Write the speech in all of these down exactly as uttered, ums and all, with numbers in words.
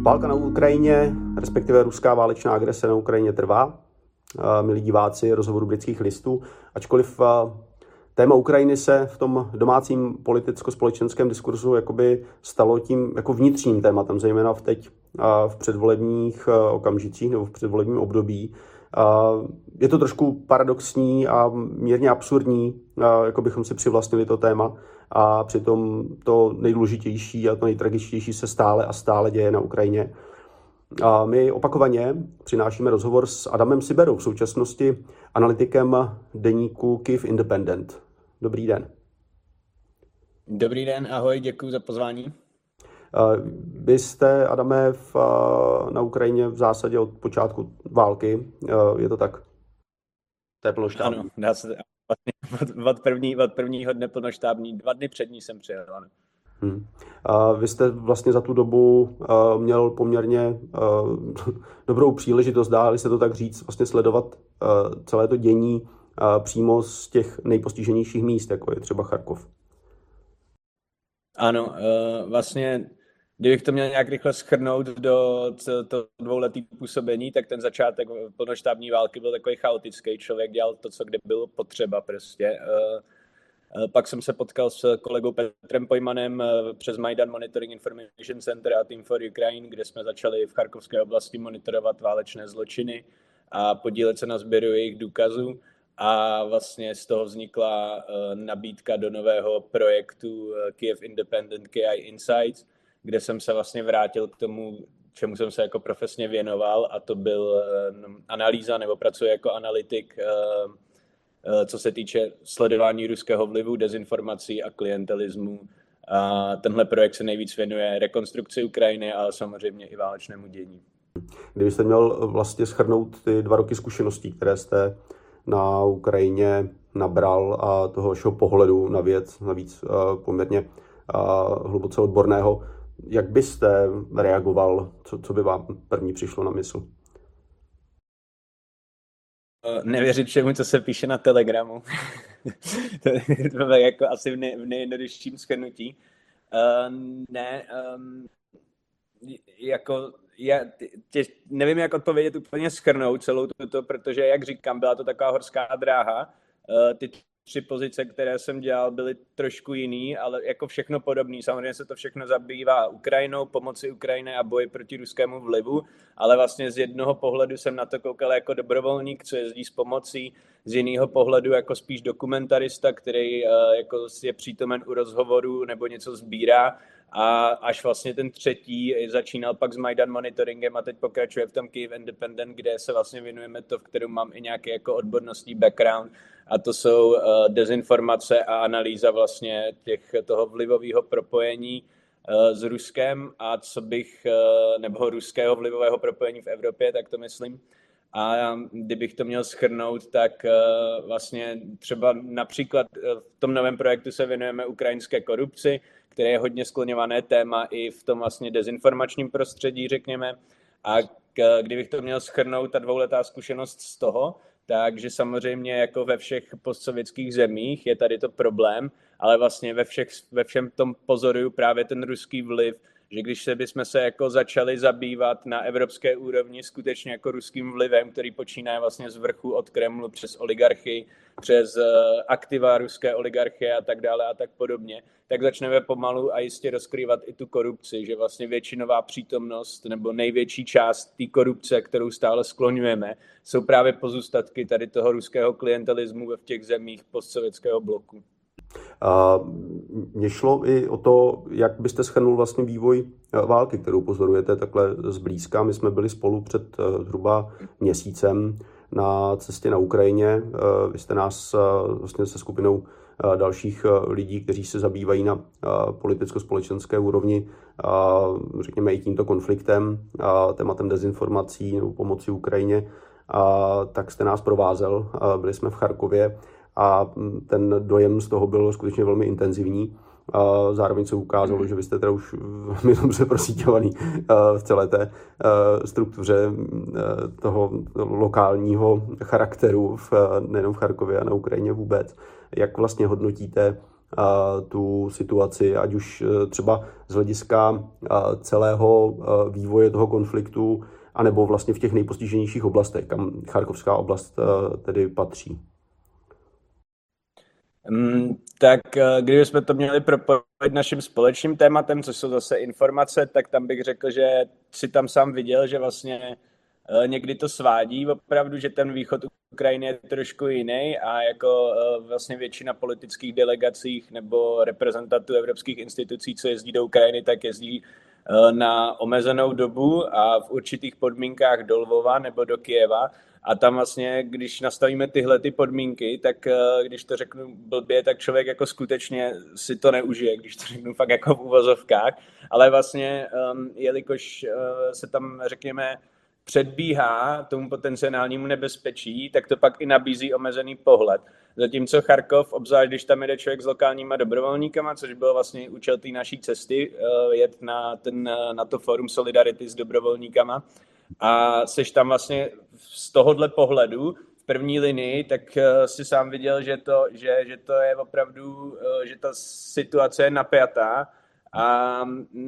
Válka na Ukrajině, respektive ruská válečná agrese na Ukrajině trvá. Milí diváci rozhovoru Britských listů, ačkoliv téma Ukrajiny se v tom domácím politicko-společenském diskurzu jakoby stalo tím jako vnitřním tématem, zejména v teď v předvolebních okamžicích nebo v předvolebním období. Je to trošku paradoxní a mírně absurdní, jako bychom si přivlastnili to téma, a přitom to nejdůležitější a to nejtragičtější se stále a stále děje na Ukrajině. A my opakovaně přinášíme rozhovor s Adamem Syberou, v současnosti analytikem deníku Kyiv Independent. Dobrý den. Dobrý den, ahoj, děkuji za pozvání. Vy jste, Adame, v, na Ukrajině v zásadě od počátku války, je to tak? To je plnoštábní. Ano, dá se, od, od, první, od prvního dne plnoštábní, dva dny před ní jsem přijel. Hmm. A vy jste vlastně za tu dobu uh, měl poměrně uh, dobrou příležitost, dá se to tak říct, vlastně sledovat uh, celé to dění uh, přímo z těch nejpostiženějších míst, jako je třeba Charkov. Ano, uh, vlastně, kdybych to měl nějak rychle shrnout do to dvouletý působení, tak ten začátek plnoštábní války byl takový chaotický. Člověk dělal to, co kde bylo potřeba prostě. Uh, Pak jsem se potkal s kolegou Petrem Pojmanem přes Majdan Monitoring Information Center a Team for Ukraine, kde jsme začali v Charkovské oblasti monitorovat válečné zločiny a podílet se na sběru jejich důkazů. A vlastně z toho vznikla nabídka do nového projektu Kyiv Independent K I Insights, kde jsem se vlastně vrátil k tomu, čemu jsem se jako profesně věnoval, a to byl analýza, nebo pracuji jako analytik, co se týče sledování ruského vlivu, dezinformací a klientelismu. A tenhle projekt se nejvíc věnuje rekonstrukci Ukrajiny, ale samozřejmě i válečnému dění. Kdybyste měl vlastně shrnout ty dva roky zkušeností, které jste na Ukrajině nabral a toho vašeho pohledu na věc, navíc poměrně hluboce odborného, jak byste reagoval, co, co by vám první přišlo na mysl? Nevěřit všemu, co se píše na Telegramu. To bylo jako asi v, nej, v nejjednodušším shrnutí. Uh, ne, um, jako, já tě, nevím, jak odpovědět úplně shrnout celou tuto, protože, jak říkám, byla to taková horská dráha. Uh, ty tři pozice, které jsem dělal, byly trošku jiný, ale jako všechno podobný. Samozřejmě se to všechno zabývá Ukrajinou, pomoci Ukrajině a boji proti ruskému vlivu, ale vlastně z jednoho pohledu jsem na to koukal jako dobrovolník, co jezdí s pomocí, z jiného pohledu jako spíš dokumentarista, který jako je přítomen u rozhovoru nebo něco sbírá, a až vlastně ten třetí začínal pak s Majdan Monitoringem a teď pokračuje v tom Kyiv Independent, kde se vlastně věnujeme to, v kterém mám i nějaký jako odbornostní background, a to jsou uh, dezinformace a analýza vlastně těch, toho vlivového propojení uh, s Ruskem a co bych, uh, nebo ruského vlivového propojení v Evropě, tak to myslím. A kdybych to měl shrnout, tak uh, vlastně třeba například uh, v tom novém projektu se věnujeme ukrajinské korupci, které je hodně skloňované téma i v tom vlastně dezinformačním prostředí, řekněme. A k, kdybych to měl shrnout, ta dvouletá zkušenost z toho, takže samozřejmě jako ve všech postsovětských zemích je tady to problém, ale vlastně ve, všech, ve všem tom pozoruju právě ten ruský vliv, že když se bychom se jako začali zabývat na evropské úrovni skutečně jako ruským vlivem, který počíná vlastně z vrchu od Kremlu přes oligarchy, přes aktiva ruské oligarchie a tak dále a tak podobně, tak začneme pomalu a jistě rozkrývat i tu korupci, že vlastně většinová přítomnost nebo největší část té korupce, kterou stále skloňujeme, jsou právě pozůstatky tady toho ruského klientelismu v těch zemích postsovětského bloku. A mně šlo i o to, jak byste shrnul vlastně vývoj války, kterou pozorujete takhle zblízka. My jsme byli spolu před zhruba měsícem na cestě na Ukrajině. Vy jste nás vlastně se skupinou dalších lidí, kteří se zabývají na politicko-společenské úrovni, řekněme i tímto konfliktem, tématem dezinformací nebo pomoci Ukrajině, tak jste nás provázel. Byli jsme v Charkově a ten dojem z toho byl skutečně velmi intenzivní. A zároveň se ukázalo, že vy jste teda už velmi dobře prosíťovaný v celé té struktuře toho lokálního charakteru, v, nejenom v Charkově a na Ukrajině vůbec. Jak vlastně hodnotíte tu situaci, ať už třeba z hlediska celého vývoje toho konfliktu, anebo vlastně v těch nejpostiženějších oblastech, kam Charkovská oblast tedy patří? Um, tak kdybychom to měli propojit naším společným tématem, což jsou zase informace, tak tam bych řekl, že si tam sám viděl, že vlastně někdy to svádí opravdu, že ten východ Ukrajiny je trošku jiný a jako vlastně většina politických delegacích nebo reprezentantů evropských institucí, co jezdí do Ukrajiny, tak jezdí na omezenou dobu a v určitých podmínkách do Lvova nebo do Kyjeva. A tam vlastně, když nastavíme tyhle ty podmínky, tak když to řeknu blbě, tak člověk jako skutečně si to neužije, když to řeknu fakt jako v uvozovkách. Ale vlastně, jelikož se tam, řekněme, předbíhá tomu potenciálnímu nebezpečí, tak to pak i nabízí omezený pohled. Zatímco Charkov, obzvlášť když tam jede člověk s lokálníma dobrovolníkama, což bylo vlastně účel té naší cesty, jet na, ten, na to fórum Solidarity s dobrovolníkama, a seš tam vlastně z tohohle pohledu v první linii, tak si sám viděl, že to, že, že to je opravdu, že ta situace je napjatá a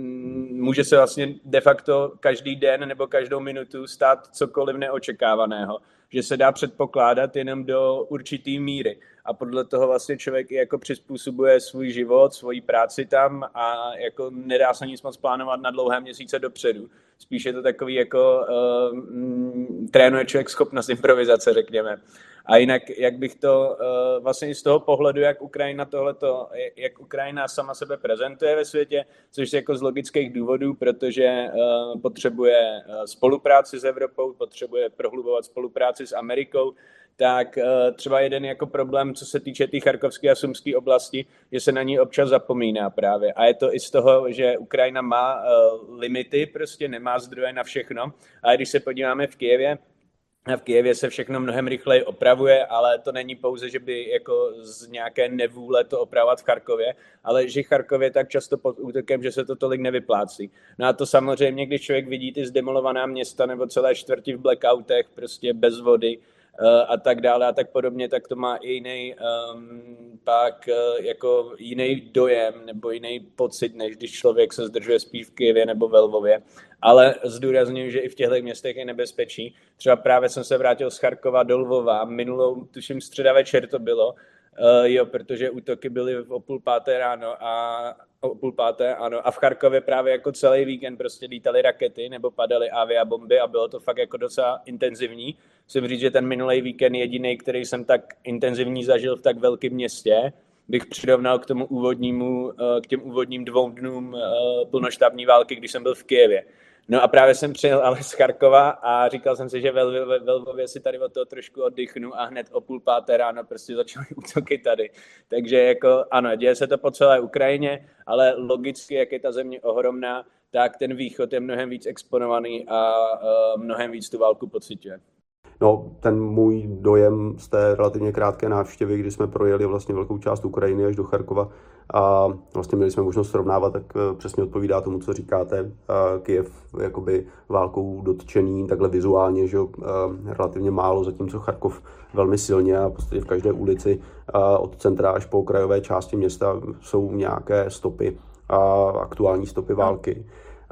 může se vlastně de facto každý den nebo každou minutu stát cokoliv neočekávaného, že se dá předpokládat jenom do určitý míry a podle toho vlastně člověk i jako přizpůsobuje svůj život, svoji práci tam a jako nedá se nic moc plánovat na dlouhé měsíce dopředu. Spíš je to takový jako uh, m, trénuje člověk schopnost improvizace, řekněme. A jinak, jak bych to uh, vlastně i z toho pohledu, jak Ukrajina tohleto, jak Ukrajina sama sebe prezentuje ve světě, což je jako z logických důvodů, protože uh, potřebuje uh, spolupráci s Evropou, potřebuje prohlubovat spolupráci s Amerikou, tak uh, třeba jeden jako problém, co se týče té tý charkovské a sumské oblasti, že se na ní občas zapomíná právě. A je to i z toho, že Ukrajina má uh, limity, prostě nemá zdroje na všechno. A když se podíváme v Kyjevě, a v Kyjevě se všechno mnohem rychleji opravuje, ale to není pouze, že by jako z nějaké nevůle to opravovat v Charkově, ale že Charkov je tak často pod útokem, že se to tolik nevyplácí. No a to samozřejmě, když člověk vidí ty zdemolovaná města nebo celé čtvrti v blackoutech, prostě bez vody, a tak dále a tak podobně, tak to má i jiný um, pak uh, jako jiný dojem nebo jiný pocit, než když člověk se zdržuje spíš v Kyjevě nebo ve Lvově. Ale zdůrazňuji, že i v těchto městech je nebezpečí. Třeba právě jsem se vrátil z Charkova do Lvova, minulou, tuším středa večer to bylo, uh, jo, protože útoky byly o půl páté ráno a o půl páté, ano. A v Charkově právě jako celý víkend prostě lítaly rakety nebo padaly aviabomby a bylo to fakt jako docela intenzivní. Musím říct, že ten minulý víkend jediný, který jsem tak intenzivní zažil v tak velkém městě, bych přirovnal k tomu úvodnímu, k těm úvodním dvou dnům plnoštábní války, když jsem byl v Kyjevě. No a právě jsem přijel ale z Charkova a říkal jsem si, že ve Lvově si tady od toho trošku oddychnu a hned o půl páté ráno prostě začaly útoky tady. Takže jako ano, děje se to po celé Ukrajině, ale logicky, jak je ta země ohromná, tak ten východ je mnohem víc exponovaný a uh, mnohem víc tu válku pociťuje. No, ten můj dojem z té relativně krátké návštěvy, kdy jsme projeli vlastně velkou část Ukrajiny až do Charkova a vlastně měli jsme možnost srovnávat, tak přesně odpovídá tomu, co říkáte. Kyjev jakoby válkou dotčený takhle vizuálně, že relativně málo, zatímco Charkov velmi silně a v podstatě v každé ulici od centra až po okrajové části města jsou nějaké stopy, aktuální stopy války.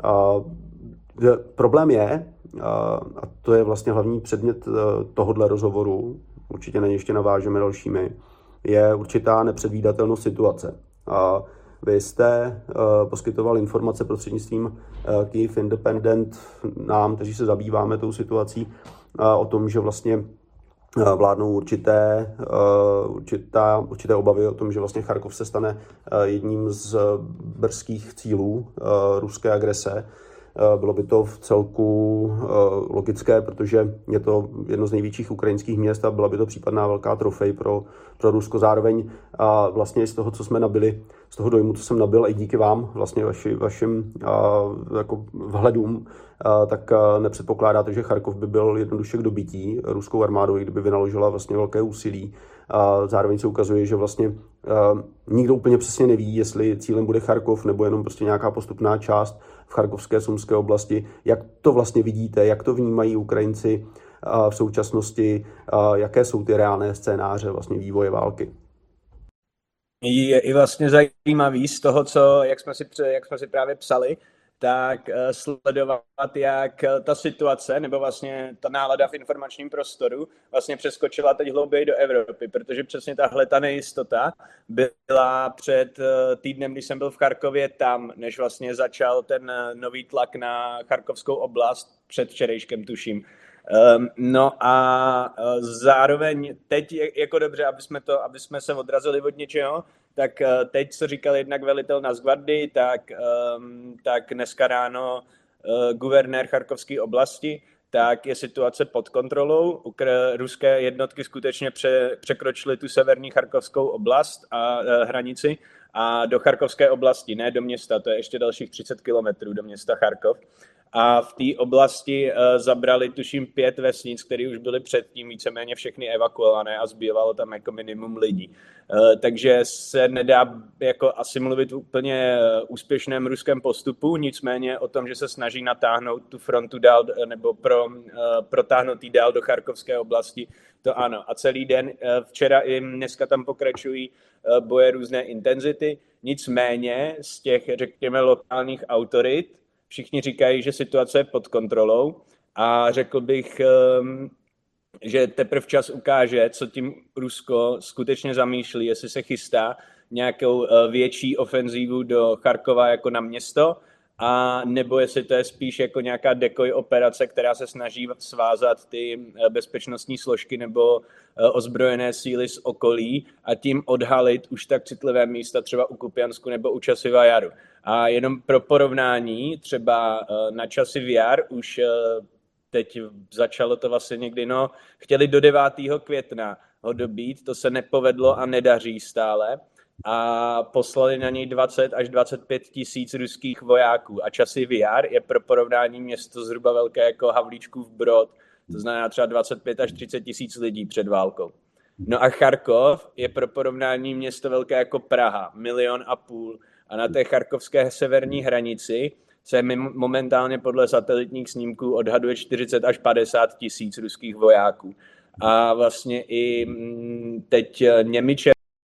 Problém je, a to je vlastně hlavní předmět tohohle rozhovoru, určitě na ně ještě navážeme dalšími, je určitá nepředvídatelnost situace. A vy jste poskytoval informace prostřednictvím Kyiv Independent nám, kteří se zabýváme tou situací, o tom, že vlastně vládnou určité, určitá, určité obavy o tom, že vlastně Charkov se stane jedním z brzkých cílů ruské agrese. Bylo by to v celku logické, protože je to jedno z největších ukrajinských měst a byla by to případná velká trofej pro, pro Rusko. Zároveň a vlastně z toho, co jsme nabili, z toho dojmu, co jsem nabil i díky vám, vlastně vaši, vašim a, jako vhledům, a, tak a, nepředpokládáte, že Charkov by byl jednoduše k dobytí ruskou armádou, i kdyby vynaložila vlastně velké úsilí. A zároveň se ukazuje, že vlastně a, nikdo úplně přesně neví, jestli cílem bude Charkov nebo jenom prostě nějaká postupná část v charkovské, sumské oblasti. Jak to vlastně vidíte, jak to vnímají Ukrajinci v současnosti, jaké jsou ty reálné scénáře vlastně vývoje války? je i vlastně zajímavý z toho, co, jak jsme si, jak jsme si právě psali, tak sledovat, jak ta situace, nebo vlastně ta nálada v informačním prostoru vlastně přeskočila teď hlouběji do Evropy, protože přesně tahle ta nejistota byla před týdnem, když jsem byl v Charkově tam, než vlastně začal ten nový tlak na charkovskou oblast před včerejškem, tuším. No a zároveň teď je jako dobře, aby jsme, to, aby jsme se odrazili od něčeho, tak teď, co říkal jednak velitel Nadzgvardy, tak, tak dneska ráno guvernér Charkovské oblasti, tak je situace pod kontrolou. Ruské jednotky skutečně pře, překročily tu severní charkovskou oblast a hranici a do Charkovské oblasti, ne do města, to je ještě dalších třicet kilometrů do města Charkov. A v té oblasti uh, zabrali tuším pět vesnic, které už byly předtím víceméně všechny evakuované a zbývalo tam jako minimum lidí. Uh, takže se nedá jako asi mluvit úplně uh, úspěšném ruském postupu, nicméně o tom, že se snaží natáhnout tu frontu dál nebo pro, uh, protáhnout jí dál do Charkovské oblasti, to ano. A celý den, uh, včera i dneska tam pokračují uh, boje různé intenzity, nicméně z těch, řekněme, lokálních autorit všichni říkají, že situace je pod kontrolou a řekl bych, že teprve čas ukáže, co tím Rusko skutečně zamýšlí, jestli se chystá nějakou větší ofenzívu do Charkova jako na město, a nebo jestli to je spíš jako nějaká decoy operace, která se snaží svázat ty bezpečnostní složky nebo ozbrojené síly z okolí a tím odhalit už tak citlivé místa třeba u Kupiansku nebo u Časiva Jaru. A jenom pro porovnání, třeba na Časiv Jar už teď začalo to vlastně někdy, no, chtěli do devátého května ho dobít, to se nepovedlo a nedaří stále. A poslali na něj dvacet až dvacet pět tisíc ruských vojáků. A Časiv Jar je pro porovnání město zhruba velké jako Havlíčkův Brod, to znamená třeba dvacet pět až třicet tisíc lidí před válkou. No a Charkov je pro porovnání město velké jako Praha, milion a půl. A na té charkovské severní hranici se momentálně podle satelitních snímků odhaduje čtyřicet až padesát tisíc ruských vojáků. A vlastně i teď Němiče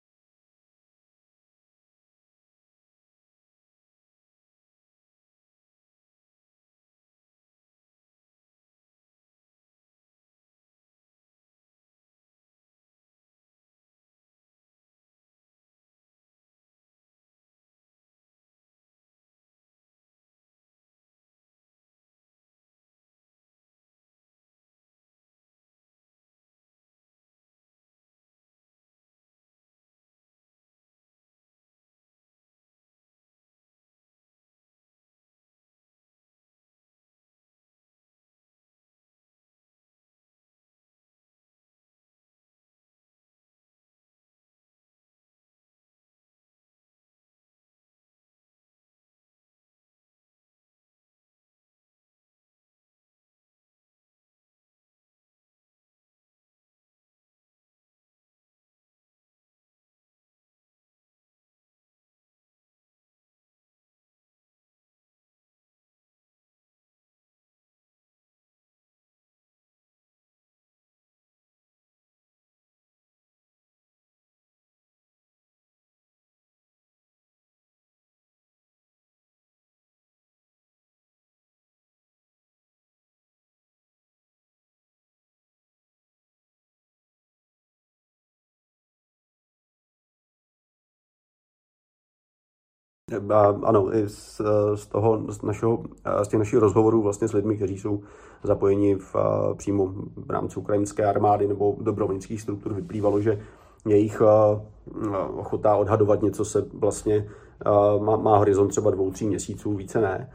Ano, i z, z toho, z, našeho, z těch našich rozhovorů vlastně s lidmi, kteří jsou zapojeni v, přímo v rámci ukrajinské armády nebo dobrovolnických struktur, vyplývalo, že jejich ochota odhadovat něco se vlastně má, má horizont třeba dvou, tří měsíců, více ne.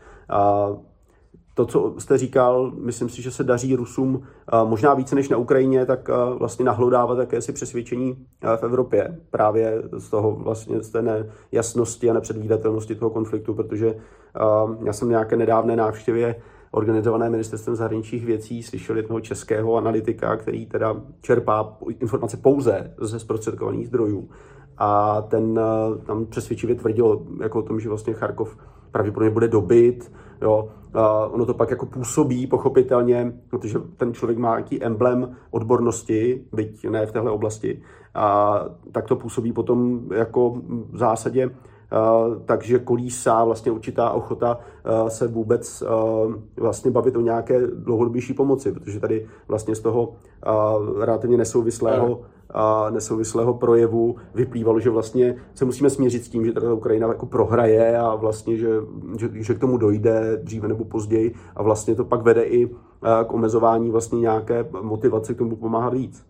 To, co jste říkal, myslím si, že se daří Rusům možná více než na Ukrajině, tak vlastně nahlodávat jakési přesvědčení v Evropě. Právě z toho vlastně z té nejasnosti a nepředvídatelnosti toho konfliktu, protože já jsem nějaké nedávné návštěvě organizované ministerstvem zahraničních věcí slyšel jednoho českého analytika, který teda čerpá informace pouze ze zprostředkovaných zdrojů. A ten tam přesvědčivě tvrdil jako o tom, že vlastně Charkov pravděpodobně bude dobyt, jo. Uh, ono to pak jako působí pochopitelně, protože ten člověk má nějaký emblém odbornosti, byť ne v téhle oblasti, a tak to působí potom jako v zásadě, uh, takže kolísá vlastně určitá ochota uh, se vůbec uh, vlastně bavit o nějaké dlouhodobější pomoci, protože tady vlastně z toho uh, relativně nesouvislého a nesouvislého projevu vyplývalo, že vlastně se musíme smířit s tím, že ta Ukrajina jako prohraje a vlastně, že, že, že k tomu dojde dříve nebo později a vlastně to pak vede i k omezování vlastně nějaké motivace k tomu pomáhat víc.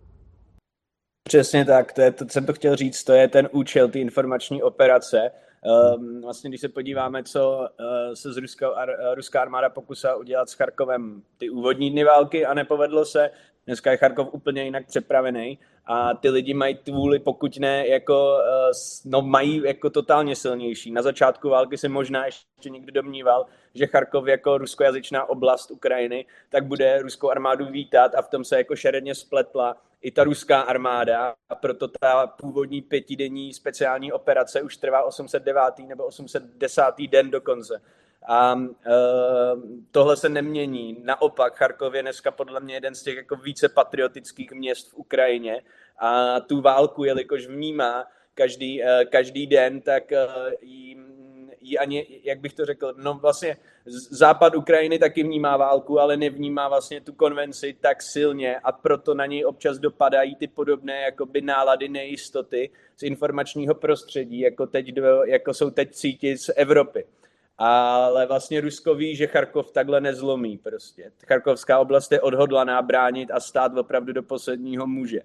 Přesně tak, to je to, jsem to chtěl říct, to je ten účel, ty informační operace. Um, vlastně, když se podíváme, co uh, se z Ruska, ar, ruská armáda pokusila udělat s Charkovem ty úvodní dny války a nepovedlo se, dneska je Charkov úplně jinak přepravený a ty lidi mají tu vůli, pokud ne, jako, no, mají jako totálně silnější. Na začátku války se možná ještě někdo domníval, že Charkov jako ruskojazyčná oblast Ukrajiny, tak bude ruskou armádu vítat a v tom se jako šeredně spletla i ta ruská armáda a proto ta původní pětidenní speciální operace už trvá osm set devátý nebo osm set desátý den dokonce. A uh, tohle se nemění. Naopak, Charkov je dneska podle mě jeden z těch jako více patriotických měst v Ukrajině a tu válku, jelikož vnímá každý, uh, každý den, tak uh, jí, jí ani, jak bych to řekl, no vlastně západ Ukrajiny taky vnímá válku, ale nevnímá vlastně tu konvenci tak silně a proto na něj občas dopadají ty podobné jakoby nálady nejistoty z informačního prostředí, jako, teď, jako jsou teď cítit z Evropy. Ale vlastně Rusko ví, že Charkov takhle nezlomí prostě. Charkovská oblast je odhodlaná bránit a stát opravdu do posledního muže.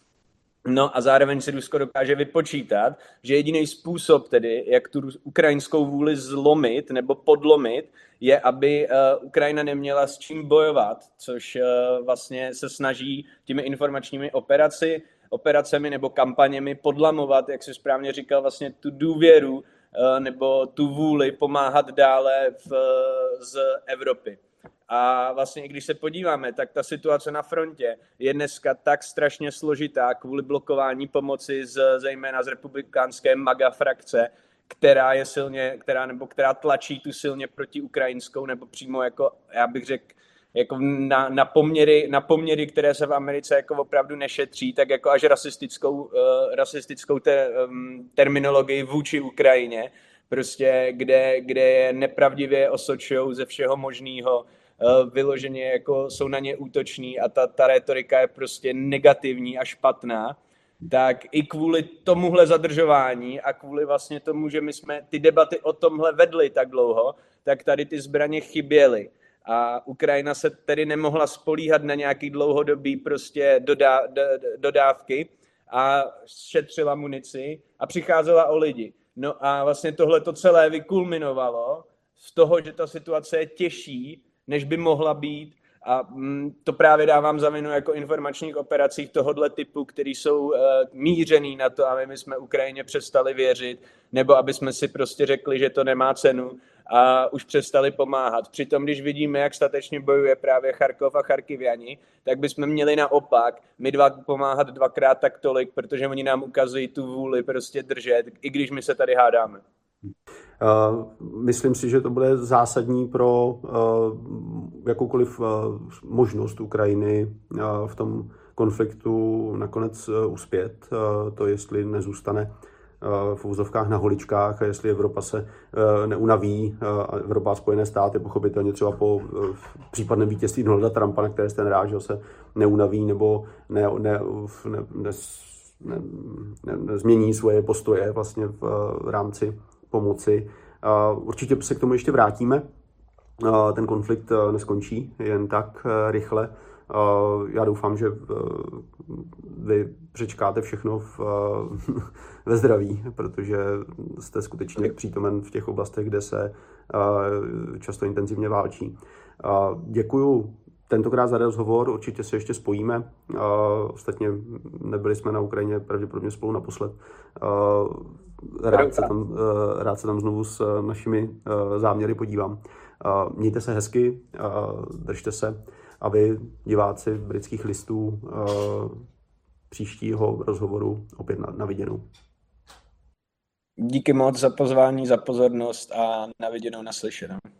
No a zároveň si Rusko dokáže vypočítat, že jediný způsob tedy, jak tu ukrajinskou vůli zlomit nebo podlomit, je, aby uh, Ukrajina neměla s čím bojovat, což uh, vlastně se snaží těmi informačními operaci, operacemi nebo kampaněmi podlamovat, jak jsi správně říkal, vlastně tu důvěru nebo tu vůli pomáhat dále v, z Evropy. A vlastně i když se podíváme, tak ta situace na frontě je dneska tak strašně složitá kvůli blokování pomoci z, zejména z republikánské MAGA frakce, která je silně, která, nebo která tlačí tu silně proti ukrajinskou, nebo přímo jako, já bych řekl, jako na, na, poměry, na poměry, které se v Americe jako opravdu nešetří, tak jako až rasistickou, uh, rasistickou te, um, terminologii vůči Ukrajině, prostě kde, kde je nepravdivě osočujou ze všeho možného, uh, vyloženě jako jsou na ně útoční a ta, ta retorika je prostě negativní a špatná, tak i kvůli tomuhle zadržování a kvůli vlastně tomu, že my jsme ty debaty o tomhle vedli tak dlouho, tak tady ty zbraně chyběly. A Ukrajina se tedy nemohla spolíhat na nějaký dlouhodobý prostě dodá, do, dodávky a šetřila munici a přicházela o lidi. No a vlastně tohle to celé vykulminovalo z toho, že ta situace je těžší, než by mohla být. A to právě dávám za vinu jako informačních operacích tohohle typu, které jsou uh, mířený na to, aby my jsme Ukrajině přestali věřit, nebo aby jsme si prostě řekli, že to nemá cenu a už přestali pomáhat. Přitom, když vidíme, jak statečně bojuje právě Charkov a Charkivěni, tak bychom měli naopak my dva pomáhat dvakrát tak tolik, protože oni nám ukazují tu vůli prostě držet, i když my se tady hádáme. Uh, myslím si, že to bude zásadní pro uh, jakoukoliv uh, možnost Ukrajiny uh, v tom konfliktu nakonec uh, uspět. Uh, to, jestli nezůstane uh, v úzovkách na holičkách a jestli Evropa se uh, neunaví, uh, Evropa a Spojené státy pochopitelně třeba po uh, případném vítězství Donalda Trumpa, na které jste narážel, se neunaví nebo ne, ne, ne, ne, ne, ne, ne, změní svoje postoje vlastně v uh, rámci pomoci. Určitě se k tomu ještě vrátíme. Ten konflikt neskončí jen tak rychle. Já doufám, že vy přečkáte všechno v, ve zdraví, protože jste skutečně přítomen v těch oblastech, kde se často intenzivně válčí. Děkuju tentokrát za rozhovor, určitě se ještě spojíme. Ostatně nebyli jsme na Ukrajině pravděpodobně spolu naposled. Rád se, tam, rád se tam znovu s našimi záměry podívám. Mějte se hezky, držte se a vy, diváci Britských listů, příštího rozhovoru opět na, na viděnou. Díky moc za pozvání, za pozornost a na viděnou, naslyšenou.